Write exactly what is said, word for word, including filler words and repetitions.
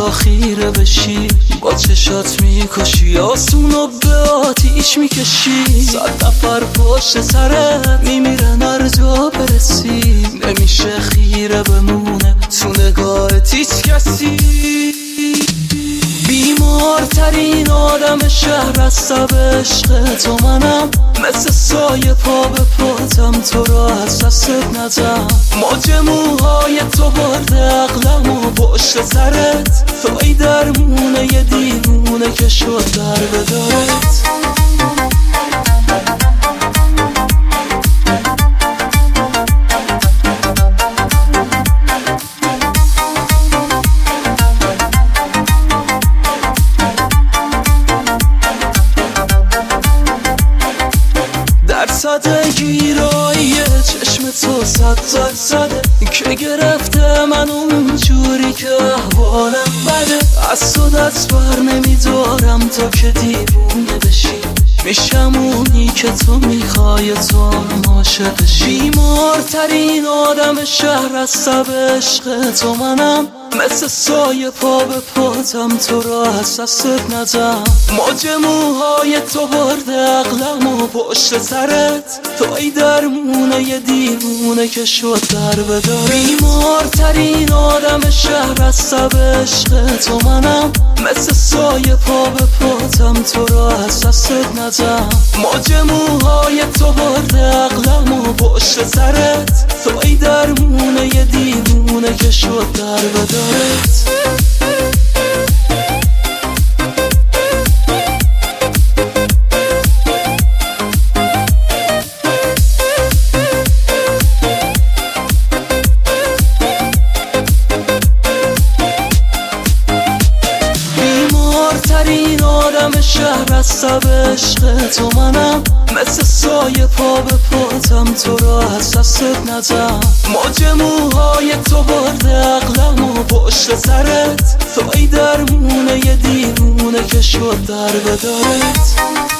تا خیره بشی، با چشات میکشی، آسونو به آتیش میکشی. صد نفر پشت سرت میمیرن هر جا برسی، نمیشه خیره بمونه تو نگاهت هیچ کسی. بیمارترین آدم شهر از سب عشق تو منم، مثل سایه پا به پاتم، تو را از دستت ندم. موج موهای تو برده عقلم و پشت سرت، توی درمونه یه دیوونه که شد در بدارت. صد گیرایی چشم تو صد زد زده که گرفته من اونجوری که احوالم بده. از تو دست بر نمیدارم تا که دیوونه بشی، میشم اونی که تو میخوای، تو هم عاشقشی. بیمارترین آدم شهر از سب عشق تو منم، مثل سایه پا به پاتم، تو را از دستت ندم. موج موهای تو برده عقلم و پشت سرت، توی درمونه یه دیوونه که شد در بدارت. بیمارترین آدم شهر از سب عشق تو منم، مثل سایه پا به پاتم، تو را از دستت ندم. موج موهای تو برده عقلم و پشت سرت، توی درمونه یه دیوونه که شد در بدارت. بیمارترین آدم شهر از سب عشق تو منم، مثل سایه پا به پاتم، تو را از دستت ندم. موج موهای تو برده عقلم و پشت سرت، توی درمونه یه دیوونه که شد در بدارت.